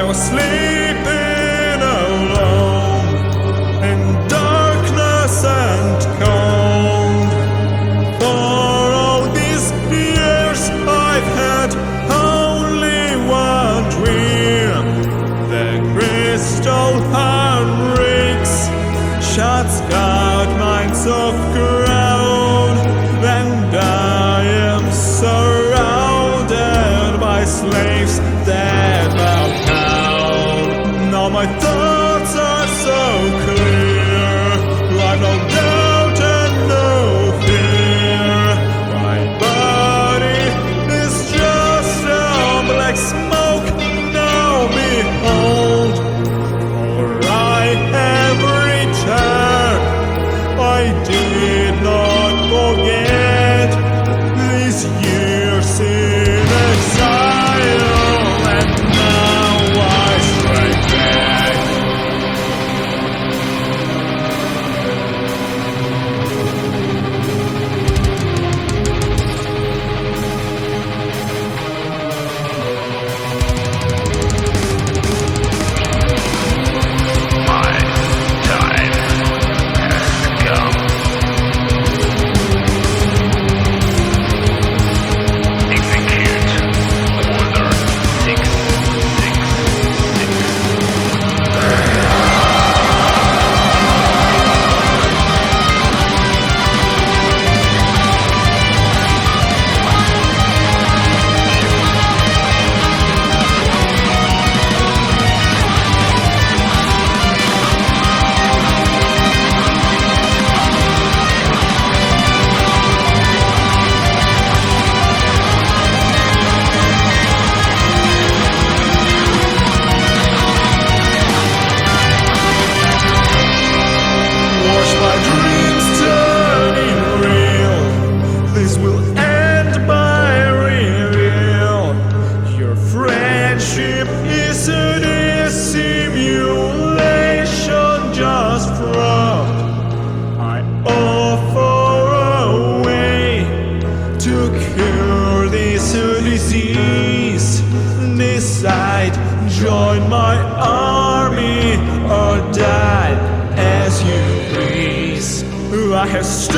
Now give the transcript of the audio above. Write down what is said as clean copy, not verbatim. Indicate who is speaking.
Speaker 1: I was sleeping alone in darkness and cold. For all these years I've had only one dream. The crystal handbrakes shuts out minds of ground, and I am surrounded by slaves that bow down. Now my thoughts are so clear, I've no doubt and no fear. My body is just a black smoke. Now behold, for I have returned. I did not forget these years in exile, and now I strike back.
Speaker 2: My time has come. Execute Order 666.
Speaker 1: Watch my dreams turning real. This will end by reveal. Your friendship is a simulation just fraud. I offer a way to cure this disease. Decide, join my army or die as you please. I have